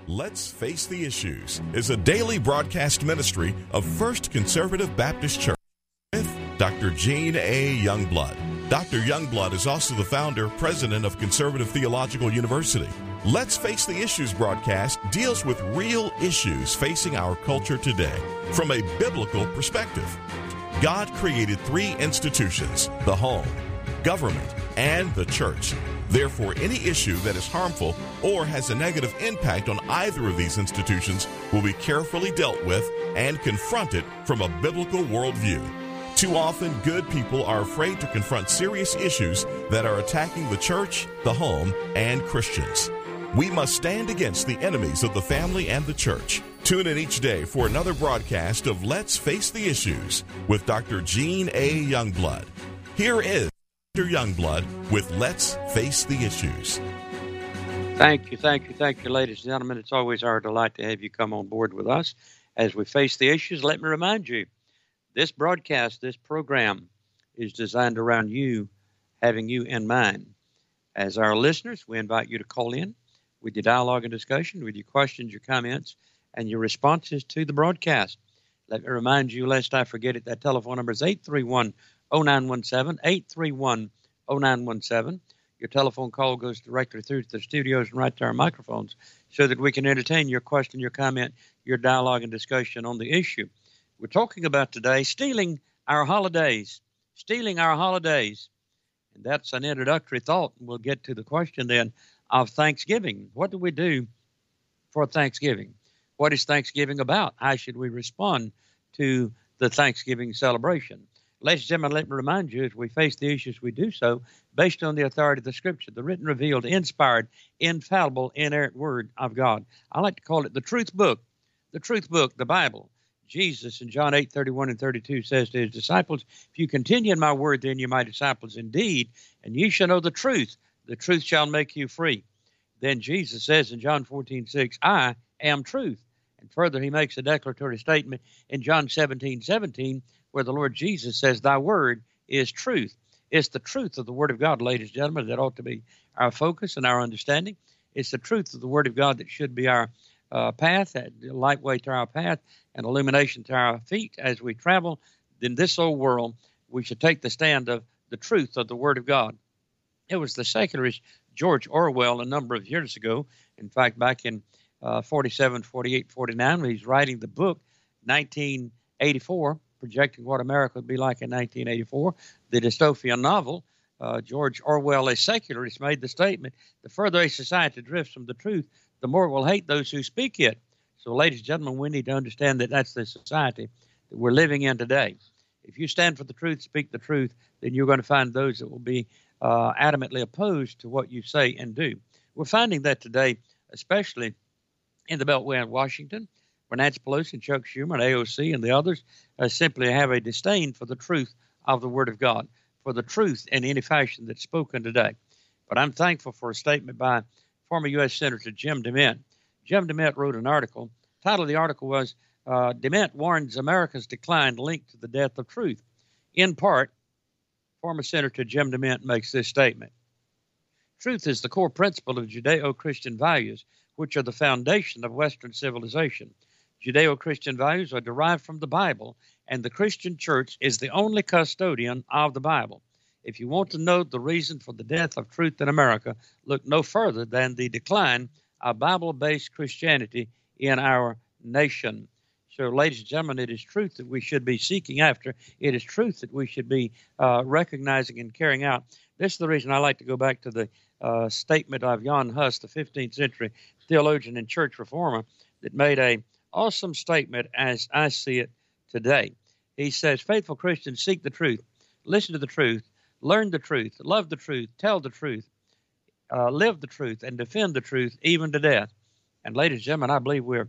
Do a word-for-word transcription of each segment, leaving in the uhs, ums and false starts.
Let's Face the Issues is a daily broadcast ministry of First Conservative Baptist Church with Doctor Gene A. Youngblood. Doctor Youngblood is also the founder, president of Conservative Theological University. Let's Face the Issues broadcast deals with real issues facing our culture today from a biblical perspective. God created three institutions: the home, government, and the church. Therefore, any issue that is harmful or has a negative impact on either of these institutions will be carefully dealt with and confronted from a biblical worldview. Too often, good people are afraid to confront serious issues that are attacking the church, the home, and Christians. We must stand against the enemies of the family and the church. Tune in each day for another broadcast of Let's Face the Issues with Doctor Gene A. Youngblood. Here is Doctor Youngblood with Let's Face the Issues. Thank you, thank you, thank you, ladies and gentlemen. It's always our delight to have you come on board with us as we face the issues. Let me remind you, this broadcast, this program is designed around you, having you in mind. As our listeners, we invite you to call in with your dialogue and discussion, with your questions, your comments, and your responses to the broadcast. Let me remind you, lest I forget it, that telephone number is eight three one, oh nine one seven, eight three one, oh nine one seven. Your telephone call goes directly through to the studios and right to our microphones so that we can entertain your question, your comment, your dialogue and discussion on the issue. We're talking about today stealing our holidays, stealing our holidays. And that's an introductory thought. We'll get to the question then of Thanksgiving. What do we do for Thanksgiving? What is Thanksgiving about? How should we respond to the Thanksgiving celebration? Ladies and gentlemen, let me remind you, as we face the issues, we do so based on the authority of the Scripture, the written, revealed, inspired, infallible, inerrant Word of God. I like to call it the truth book, the truth book, the Bible. Jesus in John eight, thirty-one and thirty-two says to his disciples, if you continue in my word, then you're my disciples indeed, and ye shall know the truth. The truth shall make you free. Then Jesus says in John fourteen, six, I am truth. And further, he makes a declaratory statement in John seventeen, seventeen, where the Lord Jesus says, thy word is truth. It's the truth of the Word of God, ladies and gentlemen, that ought to be our focus and our understanding. It's the truth of the Word of God that should be our uh, path, a light way to our path, and illumination to our feet as we travel in this old world. We should take the stand of the truth of the Word of God. It was the secularist George Orwell a number of years ago, in fact, back in uh, forty-seven, forty-eight, forty-nine, when he's writing the book, nineteen eighty-four, projecting what America would be like in nineteen eighty-four, the dystopian novel. Uh, George Orwell, a secularist, made the statement, the further a society drifts from the truth, the more it will hate those who speak it. So, ladies and gentlemen, we need to understand that that's the society that we're living in today. If you stand for the truth, speak the truth, then you're going to find those that will be uh, adamantly opposed to what you say and do. We're finding that today, especially in the Beltway in Washington, where Nancy Pelosi and Chuck Schumer and A O C and the others uh, simply have a disdain for the truth of the Word of God, for the truth in any fashion that's spoken today. But I'm thankful for a statement by former U S Senator Jim DeMint. Jim DeMint wrote an article. The title of the article was, uh, DeMint warns America's decline linked to the death of truth. In part, former Senator Jim DeMint makes this statement. Truth is the core principle of Judeo-Christian values, which are the foundation of Western civilization. Judeo-Christian values are derived from the Bible, and the Christian church is the only custodian of the Bible. If you want to know the reason for the death of truth in America, look no further than the decline of Bible-based Christianity in our nation. So, ladies and gentlemen, it is truth that we should be seeking after. It is truth that we should be uh, recognizing and carrying out. This is the reason I like to go back to the uh, statement of Jan Hus, the fifteenth century theologian and church reformer, that made a awesome statement as I see it today. He says, faithful Christians seek the truth, listen to the truth, learn the truth, love the truth, tell the truth, uh, live the truth, and defend the truth even to death. And ladies and gentlemen, I believe we're,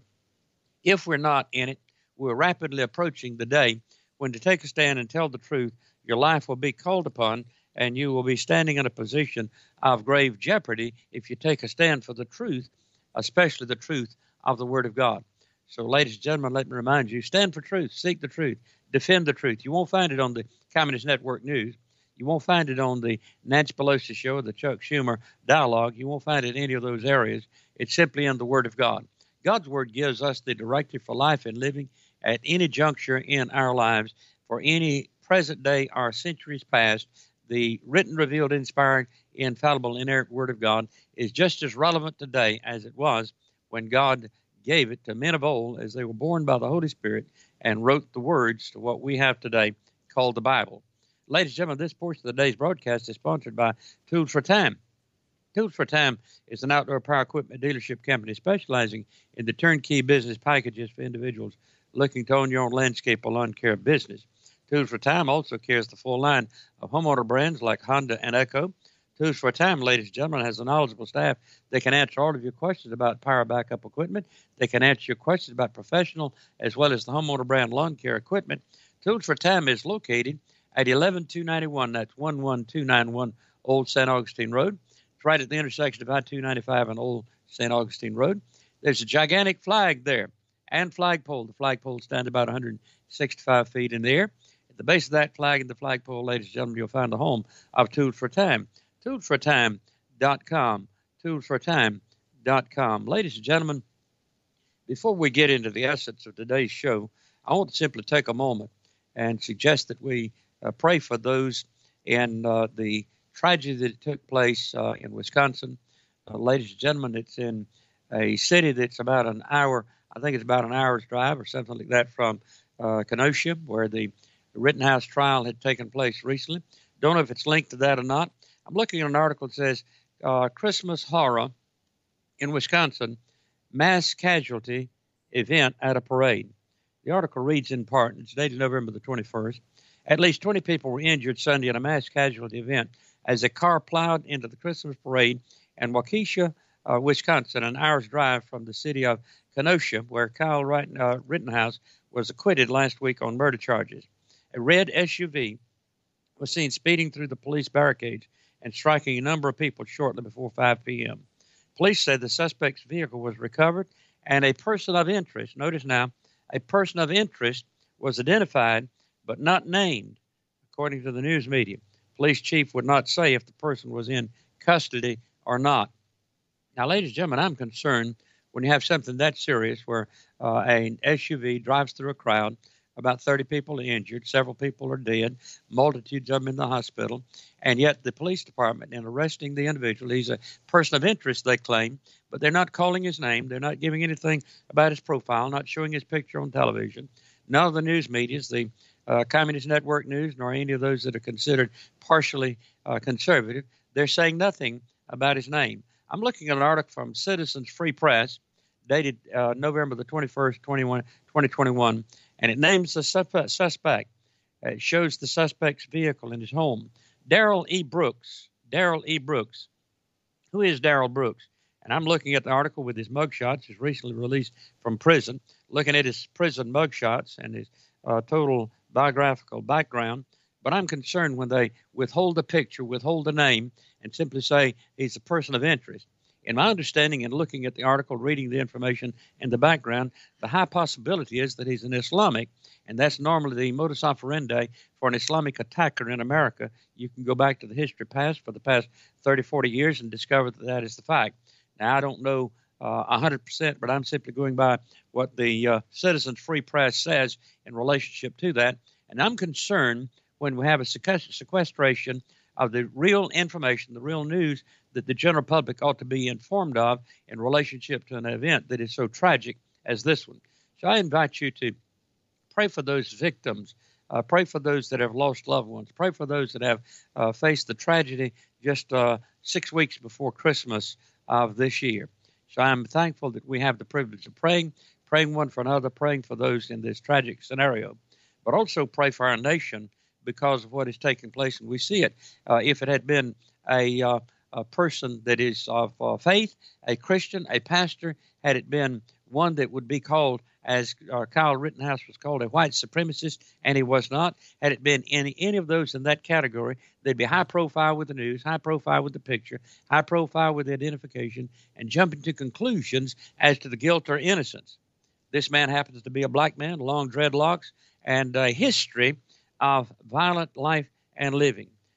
if we're not in it, we're rapidly approaching the day when to take a stand and tell the truth, your life will be called upon, and you will be standing in a position of grave jeopardy if you take a stand for the truth, especially the truth of the Word of God. So, ladies and gentlemen, let me remind you, stand for truth, seek the truth, defend the truth. You won't find it on the Communist Network News. You won't find it on the Nancy Pelosi show or the Chuck Schumer dialogue. You won't find it in any of those areas. It's simply in the Word of God. God's Word gives us the directive for life and living at any juncture in our lives, for any present day or centuries past. The written, revealed, inspired, infallible, inerrant Word of God is just as relevant today as it was when God gave it to men of old as they were born by the Holy Spirit and wrote the words to what we have today called the Bible. Ladies and gentlemen, this portion of the day's broadcast is sponsored by Tools for Time. Tools for Time is an outdoor power equipment dealership company specializing in the turnkey business packages for individuals looking to own your own landscape or lawn care business. Tools for Time also carries the full line of homeowner brands like Honda and Echo. Tools for Time, ladies and gentlemen, has a knowledgeable staff that can answer all of your questions about power backup equipment. They can answer your questions about professional as well as the homeowner brand lawn care equipment. Tools for Time is located at eleven two ninety-one. That's one one two nine one Old Saint Augustine Road. It's right at the intersection of I two ninety-five and Old Saint Augustine Road. There's a gigantic flag there and flagpole. The flagpole stands about one hundred sixty-five feet in the air. At the base of that flag and the flagpole, ladies and gentlemen, you'll find the home of Tools for Time. tools for time dot com. tools for time dot com. Ladies and gentlemen, before we get into the essence of today's show, I want to simply take a moment and suggest that we uh, pray for those in uh, the tragedy that took place uh, in Wisconsin. Uh, ladies and gentlemen, it's in a city that's about an hour, I think it's about an hour's drive or something like that from uh, Kenosha, where the Rittenhouse trial had taken place recently. Don't know if it's linked to that or not. I'm looking at an article that says uh, Christmas horror in Wisconsin, mass casualty event at a parade. The article reads in part, and it's dated November the twenty-first. At least twenty people were injured Sunday in a mass casualty event as a car plowed into the Christmas parade in Waukesha, uh, Wisconsin, an hour's drive from the city of Kenosha, where Kyle uh, Rittenhouse was acquitted last week on murder charges. A red S U V was seen speeding through the police barricades and striking a number of people shortly before five p.m. Police said the suspect's vehicle was recovered and a person of interest, notice now, a person of interest was identified but not named, according to the news media. Police chief would not say if the person was in custody or not. Now, ladies and gentlemen, I'm concerned when you have something that serious where uh, an S U V drives through a crowd, about thirty people are injured, several people are dead, multitudes of them in the hospital, and yet the police department, in arresting the individual, he's a person of interest, they claim, but they're not calling his name, they're not giving anything about his profile, not showing his picture on television. None of the news medias, the uh, Communist Network News, nor any of those that are considered partially uh, conservative, they're saying nothing about his name. I'm looking at an article from Citizens Free Press, dated uh, November the twenty-first, twenty twenty-one, and it names the suspect. It shows the suspect's vehicle in his home. Darrell E. Brooks. Darrell E. Brooks. Who is Darrell Brooks? And I'm looking at the article with his mugshots. He's recently released from prison, looking at his prison mugshots and his uh, total biographical background. But I'm concerned when they withhold the picture, withhold the name, and simply say he's a person of interest. In my understanding and looking at the article, reading the information in the background, the high possibility is that he's an Islamic, and that's normally the modus operandi for an Islamic attacker in America. You can go back to the history past for the past thirty, forty years and discover that that is the fact. Now, I don't know uh, one hundred percent, but I'm simply going by what the uh, Citizens Free Press says in relationship to that, and I'm concerned when we have a sequestration of the real information, the real news that the general public ought to be informed of in relationship to an event that is so tragic as this one. So I invite you to pray for those victims, uh, pray for those that have lost loved ones, pray for those that have uh, faced the tragedy just uh, six weeks before Christmas of this year. So I'm thankful that we have the privilege of praying, praying one for another, praying for those in this tragic scenario, but also pray for our nation because of what is taking place, and we see it. Uh, if it had been a, uh, a person that is of uh, faith, a Christian, a pastor, had it been one that would be called, as uh, Kyle Rittenhouse was called, a white supremacist, and he was not, had it been any, any of those in that category, they'd be high profile with the news, high profile with the picture, high profile with the identification, and jumping to conclusions as to the guilt or innocence. This man happens to be a black man, long dreadlocks, and a history of violent life and living.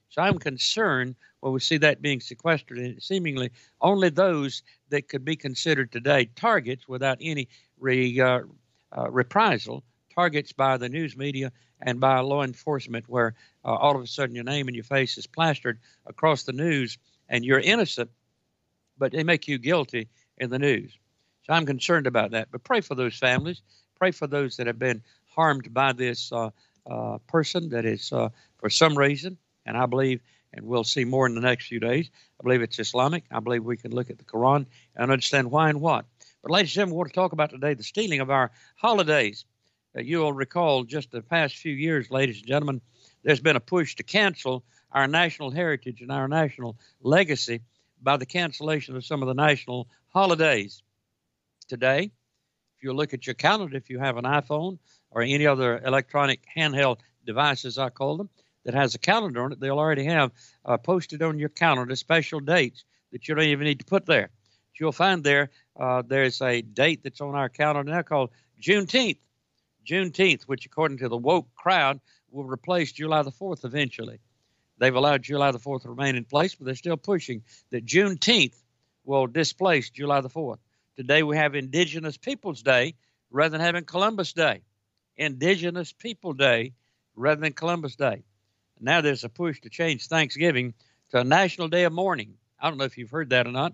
So I'm concerned when we see that being sequestered, and seemingly only those that could be considered today targets without any re, uh, uh, reprisal, targets by the news media and by law enforcement, where uh, all of a sudden your name and your face is plastered across the news and you're innocent, but they make you guilty in the news. So I'm concerned about that. But pray for those families. Pray for those that have been harmed by this uh, uh, person that is, uh, for some reason, and I believe, and we'll see more in the next few days, I believe it's Islamic. I believe we can look at the Quran and understand why and what. But ladies and gentlemen, we want to talk about today the stealing of our holidays. Uh, you will recall just the past few years, ladies and gentlemen, there's been a push to cancel our national heritage and our national legacy by the cancellation of some of the national holidays. Today, if you look at your calendar, if you have an iPhone or any other electronic handheld device, as I call them, that has a calendar on it, they'll already have uh, posted on your calendar special dates that you don't even need to put there. But you'll find there, uh, there's a date that's on our calendar now called Juneteenth. Juneteenth, which according to the woke crowd will replace July the fourth eventually. They've allowed July the fourth to remain in place, but they're still pushing that Juneteenth will displace July the fourth. Today we have Indigenous Peoples Day rather than having Columbus Day. Indigenous People Day rather than Columbus Day. Now there's a push to change Thanksgiving to a national day of mourning. I don't know if you've heard that or not.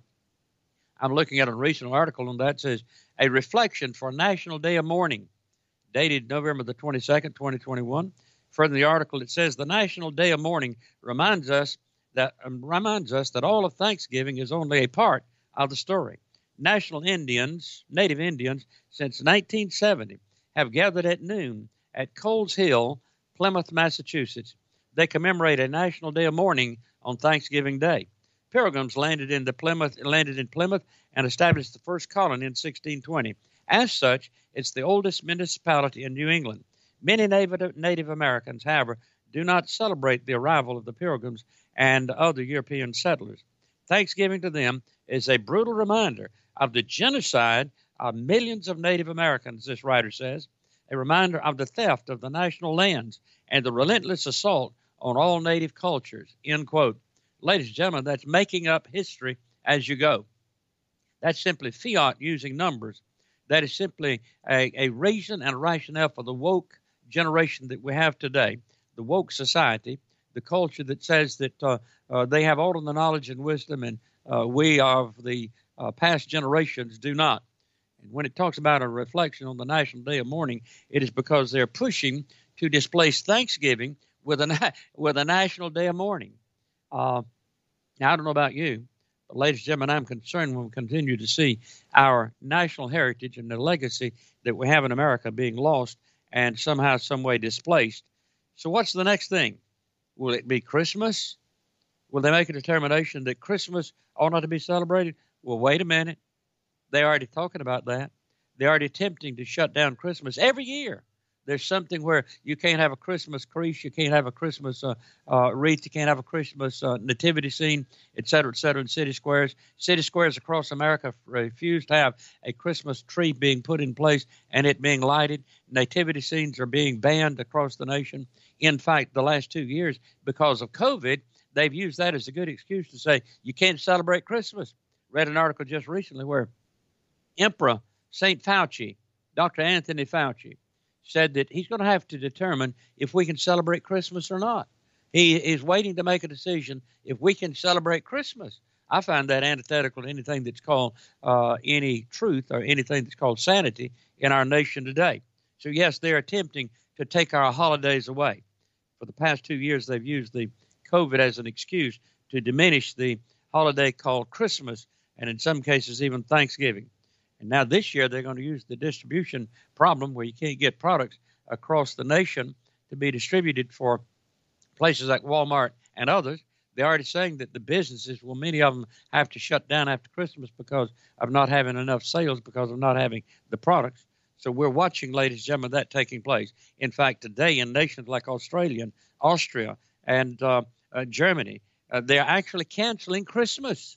I'm looking at a recent article on that. It says, a reflection for a national day of mourning, dated November the twenty-second, twenty twenty-one. Further in the article, it says, the National Day of Mourning reminds us that um, reminds us that all of Thanksgiving is only a part of the story. National Indians, Native Indians, since nineteen seventy, have gathered at noon at Coles Hill, Plymouth, Massachusetts. They commemorate a National Day of Mourning on Thanksgiving Day. Pilgrims landed in the Plymouth, landed in Plymouth and established the first colony in sixteen twenty. As such, it's the oldest municipality in New England. Many Native, Native Americans, however, do not celebrate the arrival of the Pilgrims and other European settlers. Thanksgiving to them is a brutal reminder of the genocide of millions of Native Americans, this writer says, a reminder of the theft of the national lands and the relentless assault on all Native cultures, end quote. Ladies and gentlemen, that's making up history as you go. That's simply fiat using numbers. That is simply a, a reason and a rationale for the woke generation that we have today, the woke society, the culture that says that uh, uh, they have all of the knowledge and wisdom and uh, we of the uh, past generations do not. And when it talks about a reflection on the National Day of Mourning, it is because they're pushing to displace Thanksgiving with a, na- with a National Day of Mourning. Uh, now, I don't know about you, but ladies and gentlemen, I'm concerned when we continue to see our national heritage and the legacy that we have in America being lost and somehow, some way displaced. So what's the next thing? Will it be Christmas? Will they make a determination that Christmas ought not to be celebrated? Well, wait a minute. They're already talking about that. They're already attempting to shut down Christmas every year. There's something where you can't have a Christmas creche, you can't have a Christmas uh, uh, wreath, you can't have a Christmas uh, nativity scene, et cetera, et cetera, in city squares. City squares across America refuse to have a Christmas tree being put in place and it being lighted. Nativity scenes are being banned across the nation. In fact, the last two years, because of COVID, they've used that as a good excuse to say you can't celebrate Christmas. Read an article just recently where Emperor Saint Fauci, Doctor Anthony Fauci, said that he's going to have to determine if we can celebrate Christmas or not. He is waiting to make a decision if we can celebrate Christmas. I find that antithetical to anything that's called uh, any truth or anything that's called sanity in our nation today. So, yes, they're attempting to take our holidays away. For the past two years, they've used the COVID as an excuse to diminish the holiday called Christmas and in some cases even Thanksgiving. And now this year, they're going to use the distribution problem where you can't get products across the nation to be distributed for places like Walmart and others. They're already saying that the businesses, well, many of them have to shut down after Christmas because of not having enough sales, because of not having the products. So we're watching, ladies and gentlemen, that taking place. In fact, today in nations like Australia, and Austria, and uh, uh, Germany, uh, they're actually canceling Christmas.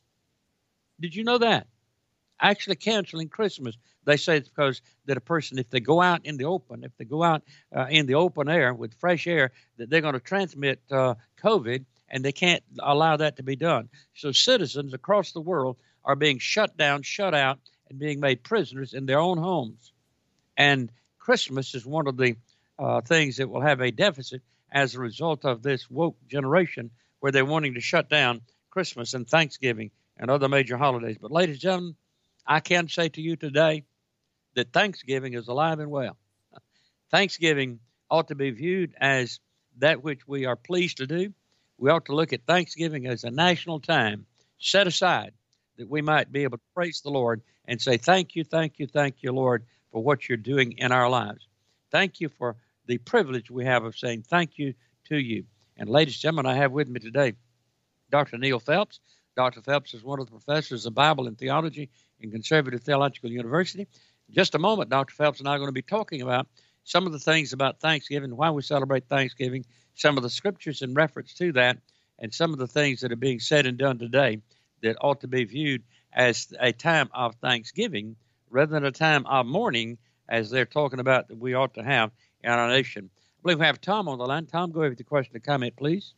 Did you know that? Actually canceling Christmas. They say it's because that a person, if they go out in the open, if they go out uh, in the open air with fresh air, that they're going to transmit uh, COVID and they can't allow that to be done. So citizens across the world are being shut down, shut out, and being made prisoners in their own homes. And Christmas is one of the uh, things that will have a deficit as a result of this woke generation where they're wanting to shut down Christmas and Thanksgiving and other major holidays. But ladies and gentlemen, I can say to you today that Thanksgiving is alive and well. Thanksgiving ought to be viewed as that which we are pleased to do. We ought to look at Thanksgiving as a national time set aside that we might be able to praise the Lord and say, thank you, thank you, thank you, Lord, for what you're doing in our lives. Thank you for the privilege we have of saying thank you to you. And ladies and gentlemen, I have with me today Doctor Neil Phelps. Doctor Phelps is one of the professors of Bible and Theology in Conservative Theological University. In just a moment, Doctor Phelps and I are going to be talking about some of the things about Thanksgiving, why we celebrate Thanksgiving, some of the scriptures in reference to that, and some of the things that are being said and done today that ought to be viewed as a time of thanksgiving rather than a time of mourning, as they're talking about that we ought to have in our nation. I believe we have Tom on the line. Tom, go ahead with the question or comment, please.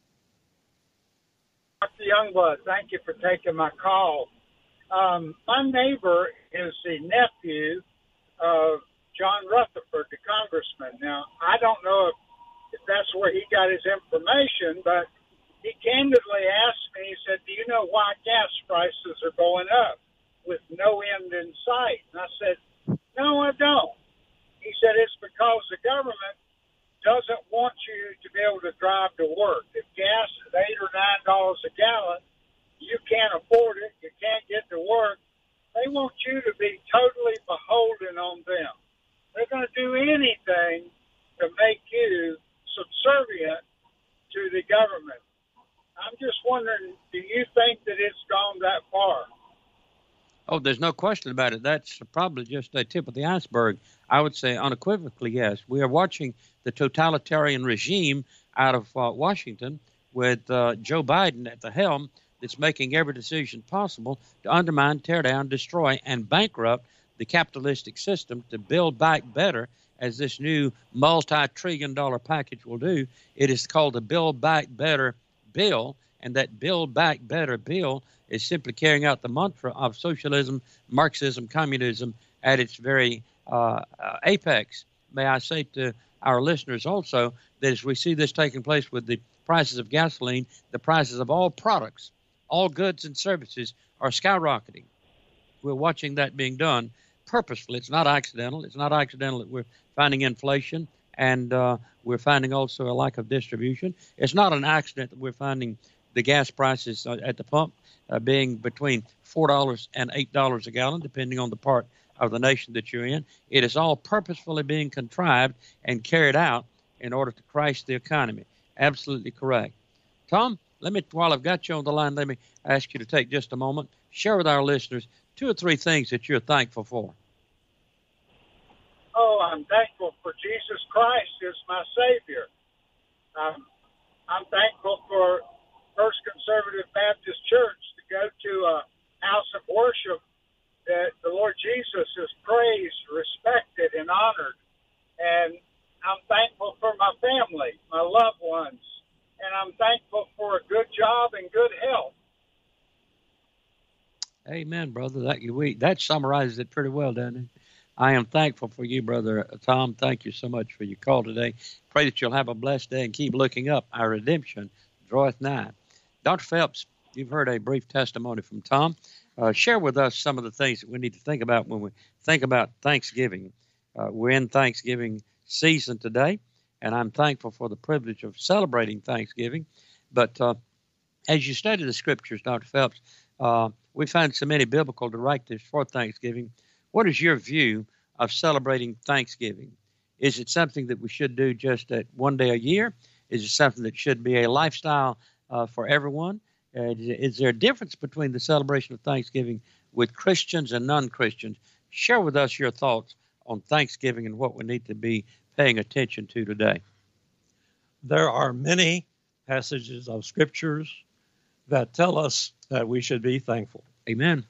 Doctor Youngblood, thank you for taking my call. Um, my neighbor is the nephew of John Rutherford, the congressman. Now, I don't know if, if that's where he got his information, but he candidly asked me, he said, do you know why gas prices are going up with no end in sight? And I said, no, I don't. He said, it's because the government doesn't want you to be able to drive to work. If gas is eight or nine dollars a gallon, you can't afford it, you can't get to work. They want you to be totally beholden on them. They're going to do anything to make you subservient to the government. I'm just wondering, do you think that it's gone that far? Oh, there's no question about it. That's probably just a tip of the iceberg. I would say unequivocally, yes. We are watching the totalitarian regime out of uh, Washington with uh, Joe Biden at the helm that's making every decision possible to undermine, tear down, destroy, and bankrupt the capitalistic system to build back better, as this new multi-trillion dollar package will do. It is called the Build Back Better bill, and that Build Back Better bill is simply carrying out the mantra of socialism, Marxism, communism at its very uh, uh, apex. May I say to our listeners also that as we see this taking place with the prices of gasoline, the prices of all products, all goods and services are skyrocketing. We're watching that being done purposefully. It's not accidental. It's not accidental that we're finding inflation and uh, we're finding also a lack of distribution. It's not an accident that we're finding the gas prices at the pump uh, being between four dollars and eight dollars a gallon, depending on the part of the nation that you're in. It is all purposefully being contrived and carried out in order to crash the economy. Absolutely correct. Tom, let me, while I've got you on the line, let me ask you to take just a moment, share with our listeners two or three things that you're thankful for. Oh, I'm thankful for Jesus Christ as my Savior. Um, I'm thankful for First Conservative Baptist Church to go to a house of worship that the Lord Jesus is praised, respected, and honored. And I'm thankful for my family, my loved ones, and I'm thankful for a good job and good health. Amen, brother. That we, that summarizes it pretty well, doesn't it? I am thankful for you, Brother Tom. Thank you so much for your call today. Pray that you'll have a blessed day and keep looking up. Our redemption draweth nigh. Doctor Phelps, you've heard a brief testimony from Tom. Uh, share with us some of the things that we need to think about when we think about Thanksgiving. Uh, we're in Thanksgiving season today, and I'm thankful for the privilege of celebrating Thanksgiving. But uh, as you study the scriptures, Doctor Phelps, uh, we find so many biblical directives for Thanksgiving. What is your view of celebrating Thanksgiving? Is it something that we should do just at one day a year? Is it something that should be a lifestyle uh, for everyone? Uh, is there a difference between the celebration of Thanksgiving with Christians and non-Christians? Share with us your thoughts on Thanksgiving and what we need to be paying attention to today. There are many passages of scriptures that tell us that we should be thankful. Amen.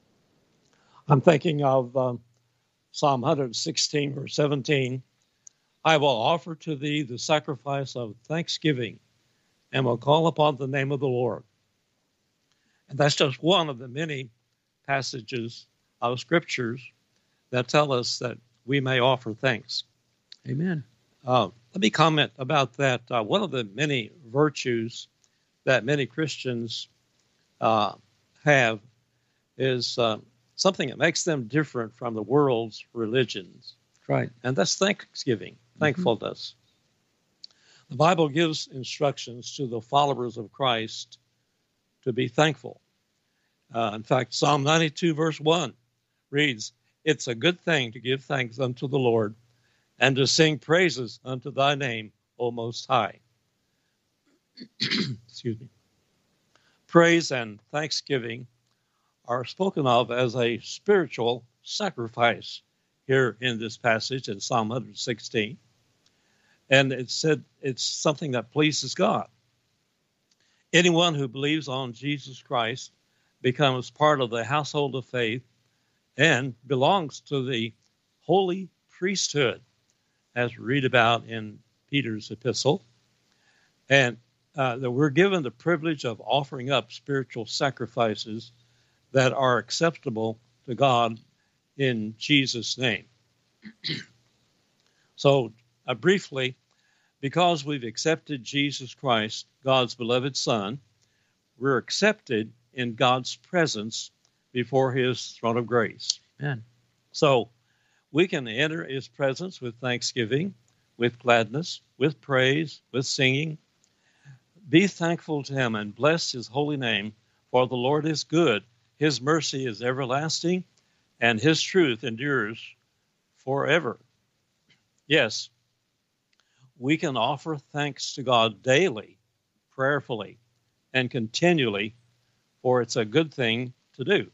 I'm thinking of um, Psalm one sixteen, verse seventeen. I will offer to thee the sacrifice of thanksgiving and will call upon the name of the Lord. And that's just one of the many passages of scriptures that tell us that we may offer thanks. Amen. Uh, let me comment about that. Uh, one of the many virtues that many Christians uh, have is uh, something that makes them different from the world's religions. Right. And that's thanksgiving, mm-hmm. thankfulness. The Bible gives instructions to the followers of Christ to be thankful. Uh, in fact, Psalm ninety-two, verse one reads, "It's a good thing to give thanks unto the Lord and to sing praises unto thy name, O Most High." Excuse me. Praise and thanksgiving are spoken of as a spiritual sacrifice here in this passage in Psalm one sixteen. And it said it's something that pleases God. Anyone who believes on Jesus Christ becomes part of the household of faith and belongs to the holy priesthood, as we read about in Peter's epistle. And uh, that we're given the privilege of offering up spiritual sacrifices that are acceptable to God in Jesus' name. So, uh, briefly, because we've accepted Jesus Christ, God's beloved Son, we're accepted in God's presence before his throne of grace. Amen. So, we can enter his presence with thanksgiving, with gladness, with praise, with singing. Be thankful to him and bless his holy name, for the Lord is good. His mercy is everlasting, and his truth endures forever. Yes, we can offer thanks to God daily, prayerfully, and continually, for it's a good thing to do.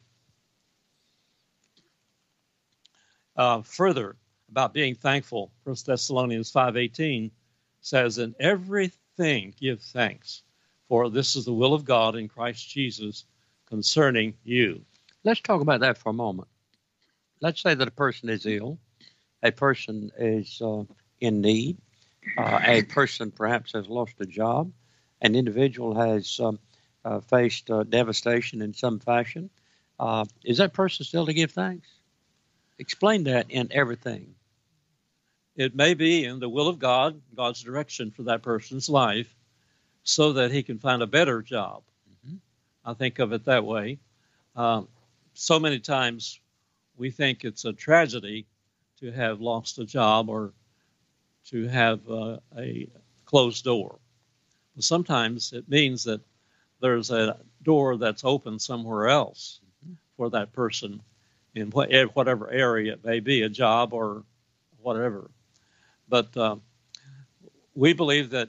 Uh, further, about being thankful, First Thessalonians five eighteen says, "In everything give thanks, for this is the will of God in Christ Jesus concerning you." Let's talk about that for a moment. Let's say that a person is ill, a person is uh, in need, uh, a person perhaps has lost a job, an individual has um, uh, faced uh, devastation in some fashion. Uh, is that person still to give thanks? Explain that in everything. It may be in the will of God, God's direction for that person's life, so that he can find a better job. Mm-hmm. I think of it that way. Um, so many times we think it's a tragedy to have lost a job or to have uh, a closed door. But sometimes it means that there's a door that's open somewhere else mm-hmm. for that person in whatever area it may be, a job or whatever. But uh, we believe that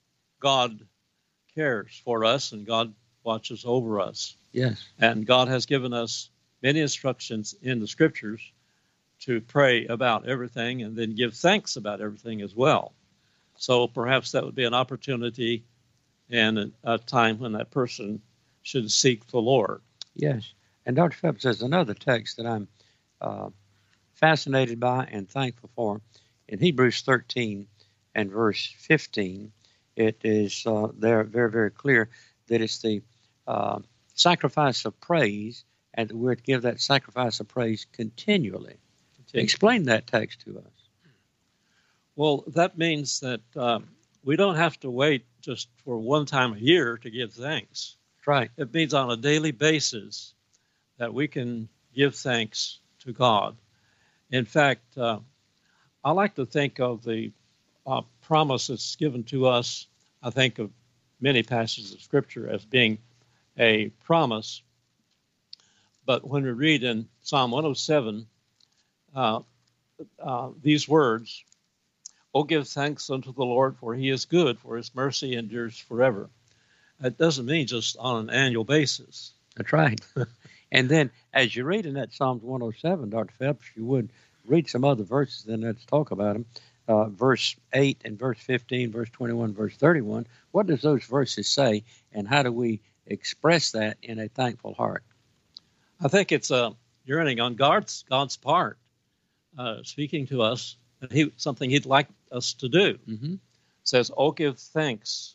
God cares for us and God watches over us. Yes. And God has given us many instructions in the scriptures to pray about everything and then give thanks about everything as well. So perhaps that would be an opportunity and a, a time when that person should seek the Lord. Yes. And Doctor Phelps says another text that I'm uh, fascinated by and thankful for. In Hebrews thirteen and verse fifteen, it is uh, there very, very clear that it's the uh, sacrifice of praise, and that we're to give that sacrifice of praise continually. Continue. Explain that text to us. Well, that means that uh, we don't have to wait just for one time a year to give thanks. That's right. It means on a daily basis that we can give thanks to God. In fact, uh, I like to think of the uh, promise that's given to us. I think of many passages of Scripture as being a promise. But when we read in Psalm one oh seven, uh, uh, these words, "Oh, give thanks unto the Lord, for he is good, for his mercy endures forever." That doesn't mean just on an annual basis. That's right. And then as you read in that Psalms one oh seven, Doctor Phelps, you would read some other verses, then let's talk about them. Uh, verse eight and verse fifteen, verse twenty-one, verse thirty-one. What does those verses say, and how do we express that in a thankful heart? I think it's a yearning on God's, God's part, uh, speaking to us, and he, something he'd like us to do. Mm-hmm. It says, "Oh, give thanks.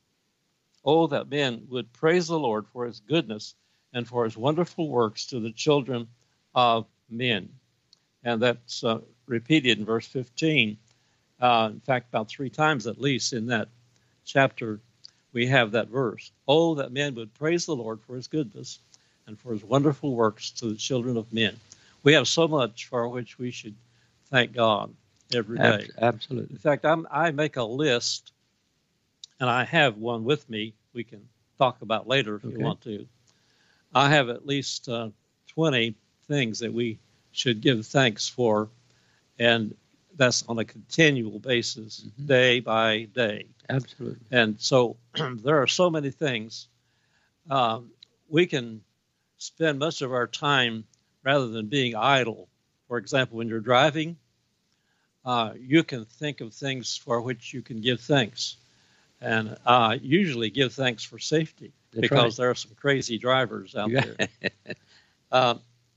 Oh, that men would praise the Lord for his goodness and for his wonderful works to the children of men." And that's uh, repeated in verse fifteen. Uh, in fact, about three times at least in that chapter, we have that verse. "Oh, that men would praise the Lord for his goodness and for his wonderful works to the children of men." We have so much for which we should thank God every day. Absolutely. In fact, I'm, I make a list, and I have one with me we can talk about later if okay. you want to. I have at least uh, twenty things that we should give thanks for, and that's on a continual basis, mm-hmm. day by day. Absolutely. And so there are so many things. Um, we can spend much of our time rather than being idle. For example, when you're driving, uh, you can think of things for which you can give thanks. And uh, usually give thanks for safety. That's because right. there are some crazy drivers out yeah. there. uh,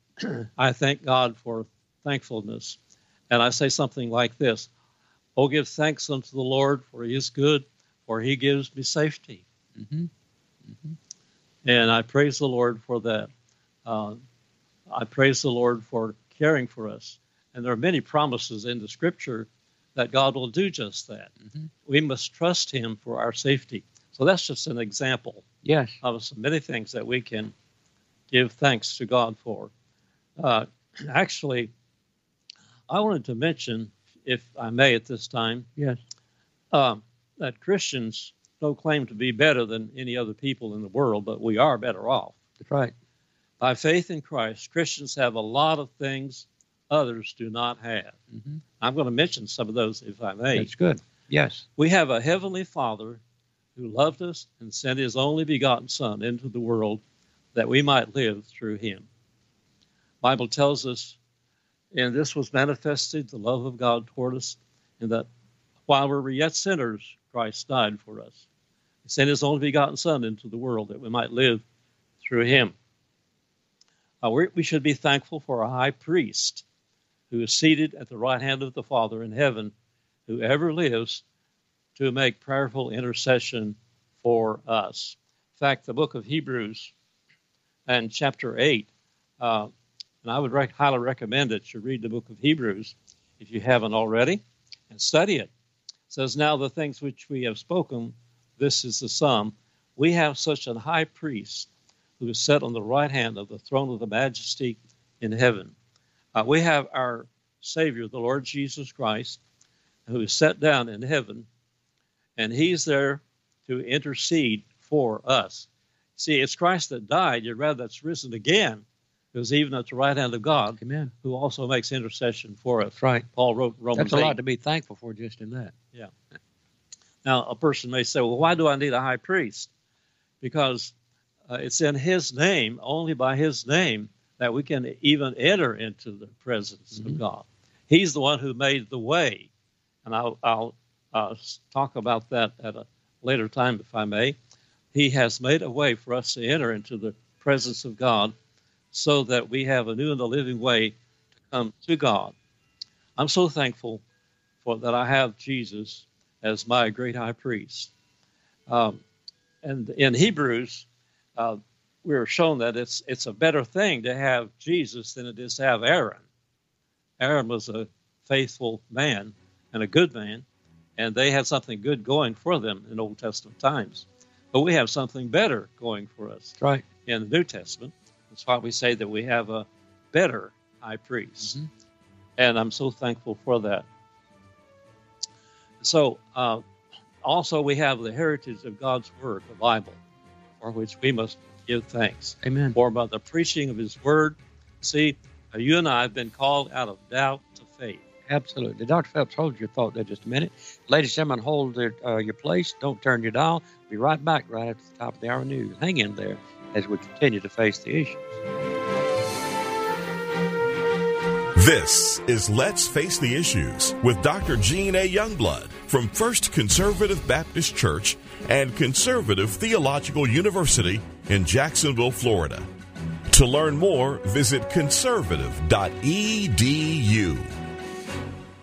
I thank God for thankfulness. And I say something like this: "Oh, give thanks unto the Lord, for he is good, for he gives me safety." Mm-hmm. Mm-hmm. And I praise the Lord for that. Uh, I praise the Lord for caring for us. And there are many promises in the Scripture that God will do just that. Mm-hmm. We must trust him for our safety. So that's just an example yes. of some many things that we can give thanks to God for. Uh, actually, I wanted to mention, if I may at this time, yes, um, that Christians don't claim to be better than any other people in the world, but we are better off. That's right. By faith in Christ, Christians have a lot of things others do not have. Mm-hmm. I'm going to mention some of those, if I may. That's good. Yes. We have a heavenly Father who loved us and sent his only begotten Son into the world that we might live through him. The Bible tells us, "And this was manifested, the love of God toward us, in that while we were yet sinners, Christ died for us. He sent his only begotten Son into the world that we might live through him." Uh, we, we should be thankful for a high priest who is seated at the right hand of the Father in heaven, who ever lives to make prayerful intercession for us. In fact, the book of Hebrews and chapter eight, uh, and I would rec- highly recommend that you read the book of Hebrews if you haven't already, and study it. It says, "Now the things which we have spoken, this is the sum. We have such an high priest who is set on the right hand of the throne of the majesty in heaven." Uh, we have our Savior, the Lord Jesus Christ, who is set down in heaven, and he's there to intercede for us. See, it's Christ that died, yet rather that's risen again, who's even at the right hand of God, Amen. Who also makes intercession for us. That's right. Paul wrote Romans That's a eight. lot to be thankful for just in that. Yeah. Now, a person may say, well, why do I need a high priest? Because uh, it's in his name, only by his name, that we can even enter into the presence mm-hmm. of God. He's the one who made the way. And I'll, I'll uh, talk about that at a later time, if I may. He has made a way for us to enter into the presence of God so that we have a new and a living way to come to God. I'm so thankful for that I have Jesus as my great high priest. Um, and in Hebrews, uh, we were shown that it's it's a better thing to have Jesus than it is to have Aaron. Aaron was a faithful man and a good man, and they had something good going for them in Old Testament times. But we have something better going for us right. in the New Testament. That's why we say that we have a better high priest. Mm-hmm. And I'm so thankful for that. So uh, also we have the heritage of God's Word, the Bible, for which we must give thanks. Amen. For by the preaching of his Word, see, you and I have been called out of doubt to faith. Absolutely. Doctor Phelps, hold your thought there just a minute. Ladies and gentlemen, hold their, uh, your place. Don't turn your dial. We'll be right back right at the top of the hour news. Hang in there as we continue to face the issues. This is Let's Face the Issues with Doctor Gene A. Youngblood from First Conservative Baptist Church and Conservative Theological University in Jacksonville, Florida. To learn more, visit conservative dot e d u.